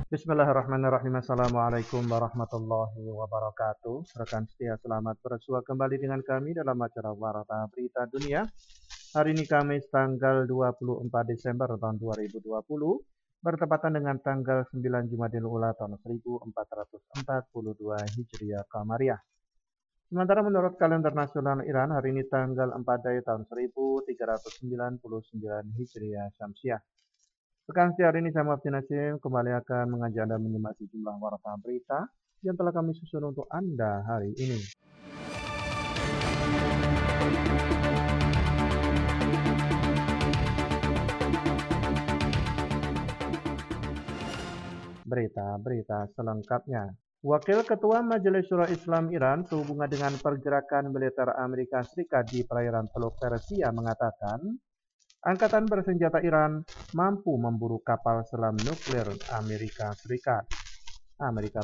Bismillahirrahmanirrahim. Assalamualaikum warahmatullahi wabarakatuh. Rekan setia, selamat bersua kembali dengan kami dalam acara Warta Berita Dunia. Hari ini Kamis tanggal 24 Desember tahun 2020, bertepatan dengan tanggal 9 Jumadil Ula tahun 1442 Hijriah Kamariah. Sementara menurut kalender nasional Iran, hari ini tanggal 4 Dai tahun 1399 Hijriah Syamsiah. Sekarang hari ini saya Muhammad Nasim kembali akan mengajak Anda menyimak sejumlah warta berita yang telah kami susun untuk Anda hari ini. Berita-berita selengkapnya. Wakil Ketua Majelis Syura Islam Iran sehubungan dengan pergerakan militer Amerika Serikat di perairan Teluk Persia mengatakan, Angkatan bersenjata Iran mampu memburu kapal selam nuklir Amerika Serikat. Amerika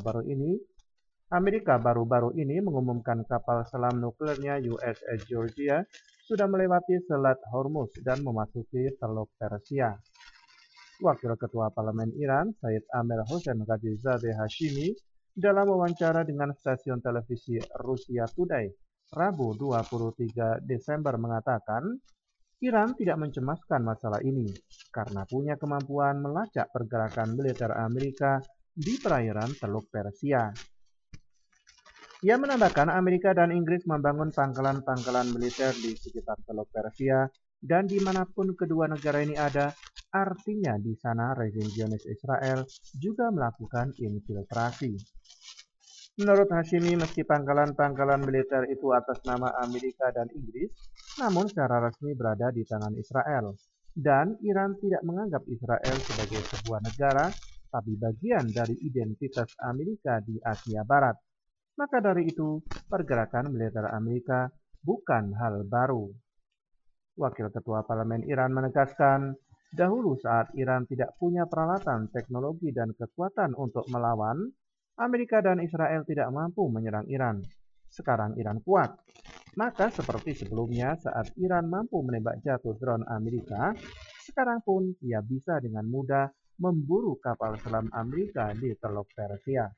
baru-baru ini mengumumkan kapal selam nuklirnya USS Georgia sudah melewati Selat Hormuz dan memasuki Teluk Persia. Wakil Ketua Parlemen Iran, Said Amir Hossein Ghazizadeh Hashimi, dalam wawancara dengan stasiun televisi Rusia Today, Rabu 23 Desember mengatakan, Iran tidak mencemaskan masalah ini karena punya kemampuan melacak pergerakan militer Amerika di perairan Teluk Persia. Ia menambahkan Amerika dan Inggris membangun pangkalan-pangkalan militer di sekitar Teluk Persia dan dimanapun kedua negara ini ada, artinya di sana rezim Zionis Israel juga melakukan infiltrasi. Menurut Hashimi, meski pangkalan-pangkalan militer itu atas nama Amerika dan Inggris, namun secara resmi berada di tangan Israel. Dan Iran tidak menganggap Israel sebagai sebuah negara, tapi bagian dari identitas Amerika di Asia Barat. Maka dari itu, pergerakan militer Amerika bukan hal baru. Wakil Ketua Parlemen Iran menegaskan, dahulu saat Iran tidak punya peralatan, teknologi, dan kekuatan untuk melawan, Amerika dan Israel tidak mampu menyerang Iran. Sekarang Iran kuat. Maka seperti sebelumnya saat Iran mampu menembak jatuh drone Amerika, sekarang pun ia bisa dengan mudah memburu kapal selam Amerika di Teluk Persia.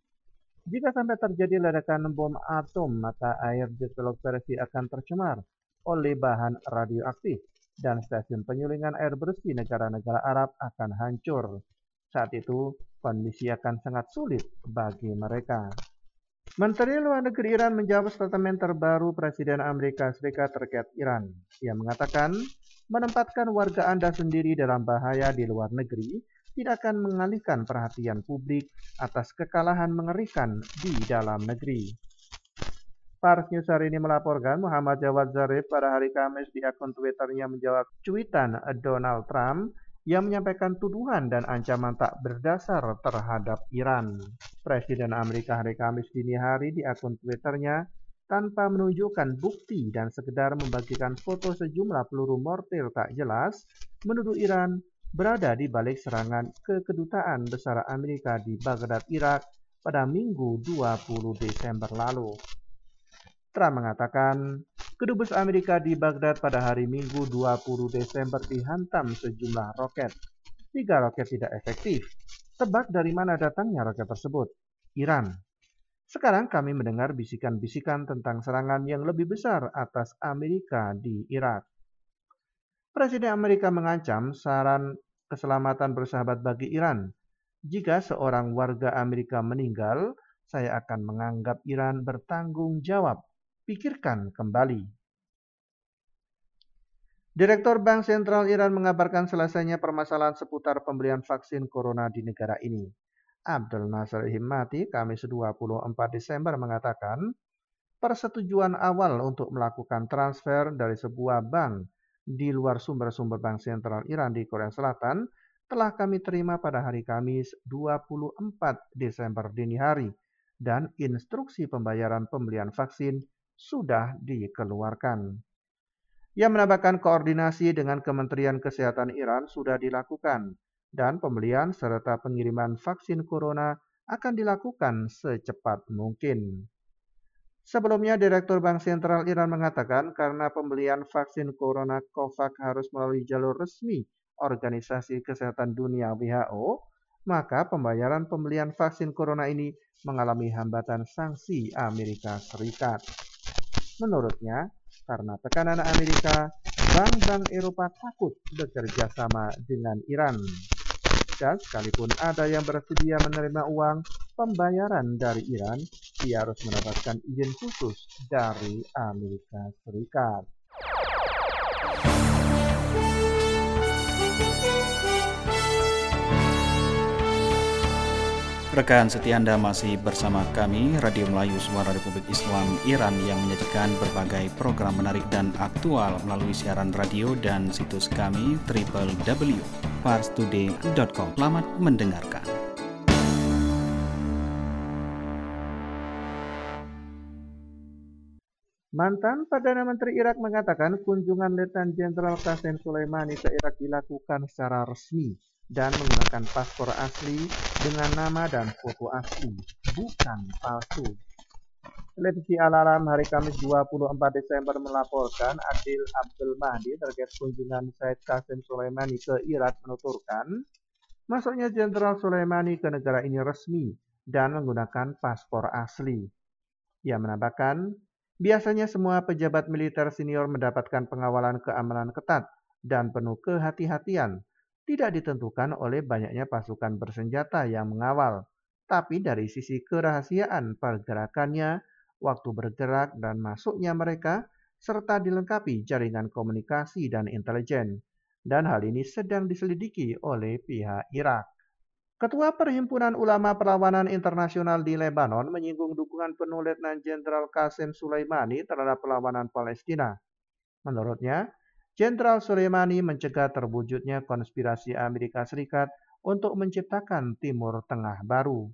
Jika sampai terjadi ledakan bom atom, maka air di Teluk Persia akan tercemar oleh bahan radioaktif dan stasiun penyulingan air bersih negara-negara Arab akan hancur. Saat itu, kondisi akan sangat sulit bagi mereka. Menteri Luar Negeri Iran menjawab statement terbaru Presiden Amerika Serikat terkait Iran. Ia mengatakan, menempatkan warga Anda sendiri dalam bahaya di luar negeri tidak akan mengalihkan perhatian publik atas kekalahan mengerikan di dalam negeri. Pars News hari ini melaporkan Muhammad Jawad Zarif pada hari Kamis di akun Twitternya menjawab cuitan Donald Trump yang menyampaikan tuduhan dan ancaman tak berdasar terhadap Iran. Presiden Amerika hari Kamis dini hari di akun Twitternya tanpa menunjukkan bukti dan sekedar membagikan foto sejumlah peluru mortir tak jelas menuduh Iran berada di balik serangan ke kedutaan besar Amerika di Baghdad, Irak pada Minggu 20 Desember lalu. Trump mengatakan, kedubes Amerika di Baghdad pada hari Minggu 20 Desember dihantam sejumlah roket. 3 roket tidak efektif. Tebak dari mana datangnya roket tersebut? Iran. Sekarang kami mendengar bisikan-bisikan tentang serangan yang lebih besar atas Amerika di Irak. Presiden Amerika mengancam saran keselamatan bersahabat bagi Iran. Jika seorang warga Amerika meninggal, saya akan menganggap Iran bertanggung jawab. Pikirkan kembali. Direktur Bank Sentral Iran mengabarkan selesainya permasalahan seputar pembelian vaksin corona di negara ini. Abdul Nasir Himmati, Kamis 24 Desember mengatakan, persetujuan awal untuk melakukan transfer dari sebuah bank di luar sumber-sumber Bank Sentral Iran di Korea Selatan telah kami terima pada hari Kamis 24 Desember dini hari dan instruksi pembayaran pembelian vaksin sudah dikeluarkan. Ia menambahkan koordinasi dengan Kementerian Kesehatan Iran sudah dilakukan dan pembelian serta pengiriman vaksin corona akan dilakukan secepat mungkin. Sebelumnya, Direktur Bank Sentral Iran mengatakan karena pembelian vaksin corona COVAX harus melalui jalur resmi Organisasi Kesehatan Dunia WHO, maka pembayaran pembelian vaksin corona ini mengalami hambatan sanksi Amerika Serikat. Menurutnya, karena tekanan Amerika, bank-bank Eropa takut bekerja sama dengan Iran. Dan sekalipun ada yang bersedia menerima uang pembayaran dari Iran, ia harus mendapatkan izin khusus dari Amerika Serikat. Rekan setia Anda masih bersama kami, Radio Melayu Suara Republik Islam Iran yang menyajikan berbagai program menarik dan aktual melalui siaran radio dan situs kami www.farstoday.com. Selamat mendengarkan. Mantan Perdana Menteri Irak mengatakan kunjungan Letnan Jenderal Qasem Soleimani ke Irak dilakukan secara resmi dan menggunakan paspor asli dengan nama dan foto asli, bukan palsu. Televisi Al-Alam hari Kamis 24 Desember melaporkan Adil Abdul Mahdi terkait kunjungan Said Qasem Soleimani ke Irak menuturkan, masuknya Jenderal Soleimani ke negara ini resmi dan menggunakan paspor asli. Ia menambahkan, biasanya semua pejabat militer senior mendapatkan pengawalan keamanan ketat dan penuh kehati-hatian. Tidak ditentukan oleh banyaknya pasukan bersenjata yang mengawal, tapi dari sisi kerahasiaan pergerakannya, waktu bergerak dan masuknya mereka, serta dilengkapi jaringan komunikasi dan intelijen. Dan hal ini sedang diselidiki oleh pihak Irak. Ketua Perhimpunan Ulama Perlawanan Internasional di Lebanon menyinggung dukungan penuh Letnan Jenderal Qasem Soleimani terhadap perlawanan Palestina. Menurutnya, Jenderal Soleimani mencegah terwujudnya konspirasi Amerika Serikat untuk menciptakan Timur Tengah baru.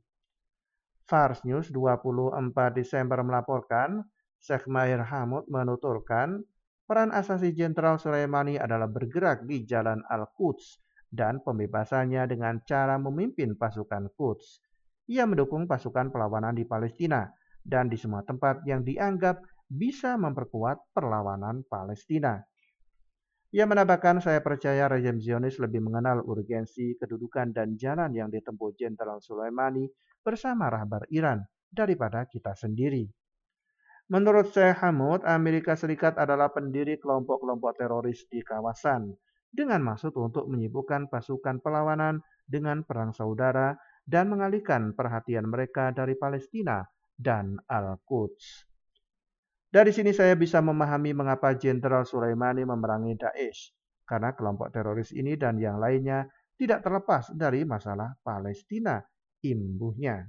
Fars News 24 Desember melaporkan, Sheikh Mahir Hamud menuturkan, peran asasi Jenderal Soleimani adalah bergerak di Jalan Al-Quds dan pembebasannya dengan cara memimpin pasukan Quds. Ia mendukung pasukan perlawanan di Palestina dan di semua tempat yang dianggap bisa memperkuat perlawanan Palestina. Ia menambahkan, saya percaya rejim Zionis lebih mengenal urgensi, kedudukan, dan jalan yang ditempuh Jenderal Soleimani bersama rahbar Iran daripada kita sendiri. Menurut Sheikh Hamud, Amerika Serikat adalah pendiri kelompok-kelompok teroris di kawasan dengan maksud untuk menyibukkan pasukan perlawanan dengan perang saudara dan mengalihkan perhatian mereka dari Palestina dan Al-Quds. Dari sini saya bisa memahami mengapa Jenderal Soleimani memerangi Daesh, karena kelompok teroris ini dan yang lainnya tidak terlepas dari masalah Palestina, imbuhnya.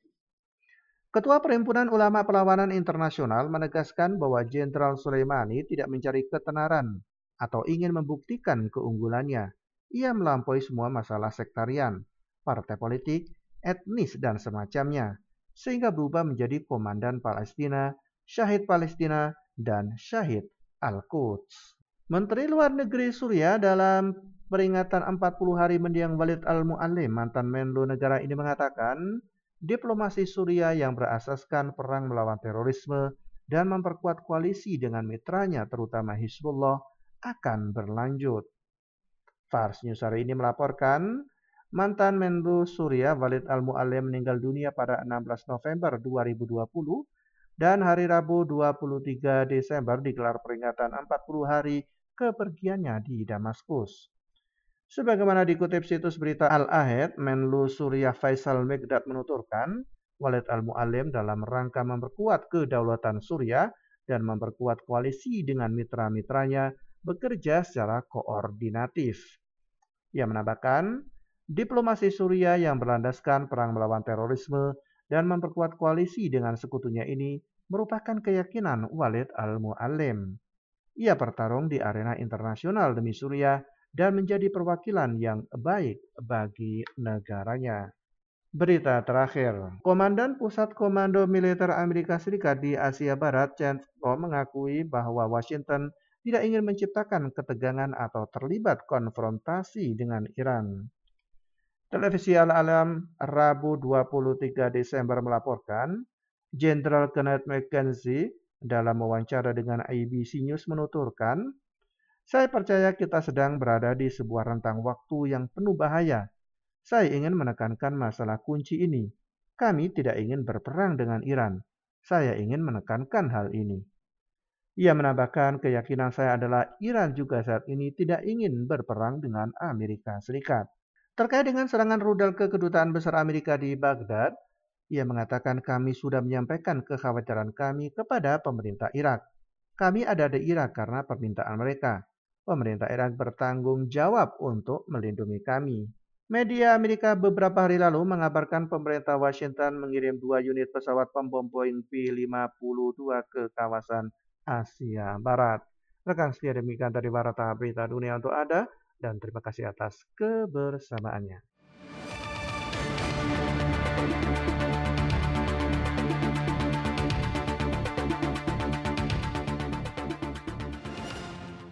Ketua Perhimpunan Ulama Perlawanan Internasional menegaskan bahwa Jenderal Soleimani tidak mencari ketenaran atau ingin membuktikan keunggulannya. Ia melampaui semua masalah sektarian, partai politik, etnis, dan semacamnya, sehingga berubah menjadi komandan Palestina, Syahid Palestina, dan Syahid Al-Quds. Menteri Luar Negeri Suriah dalam peringatan 40 hari mendiang Walid al-Mu'allim, mantan Menlu negara ini mengatakan, diplomasi Suriah yang berasaskan perang melawan terorisme dan memperkuat koalisi dengan mitranya terutama Hizbullah akan berlanjut. Fars News hari ini melaporkan, mantan Menlu Suriah Walid al-Mu'allim meninggal dunia pada 16 November 2020 dan hari Rabu 23 Desember digelar peringatan 40 hari kepergiannya di Damaskus. Sebagaimana dikutip situs berita Al-Ahad, Menlu Suriah Faisal Megdad menuturkan, Walid al-Mu'allim dalam rangka memperkuat kedaulatan Suriah dan memperkuat koalisi dengan mitra-mitranya bekerja secara koordinatif. Ia menambahkan, diplomasi Suriah yang berlandaskan perang melawan terorisme dan memperkuat koalisi dengan sekutunya ini merupakan keyakinan Walid al-Mu'allim. Ia bertarung di arena internasional demi Suriah dan menjadi perwakilan yang baik bagi negaranya. Berita terakhir, Komandan Pusat Komando Militer Amerika Serikat di Asia Barat, CENTCOM, mengakui bahwa Washington tidak ingin menciptakan ketegangan atau terlibat konfrontasi dengan Iran. Televisi Al-Alam Rabu 23 Desember melaporkan, Jenderal Kenneth McKenzie dalam wawancara dengan ABC News menuturkan, saya percaya kita sedang berada di sebuah rentang waktu yang penuh bahaya Saya ingin menekankan masalah kunci ini. Kami tidak ingin berperang dengan Iran. Saya ingin menekankan hal ini. Ia menambahkan keyakinan saya adalah Iran juga saat ini tidak ingin berperang dengan Amerika Serikat. Terkait dengan serangan rudal ke Kedutaan Besar Amerika di Baghdad, ia mengatakan kami sudah menyampaikan kekhawatiran kami kepada pemerintah Irak. Kami ada di Irak karena permintaan mereka. Pemerintah Irak bertanggung jawab untuk melindungi kami. Media Amerika beberapa hari lalu mengabarkan pemerintah Washington mengirim 2 unit pesawat pembom Boeing P-52 ke kawasan Asia Barat. Rekan setia demikian dari Warta Berita Dunia untuk Anda, dan terima kasih atas kebersamaannya.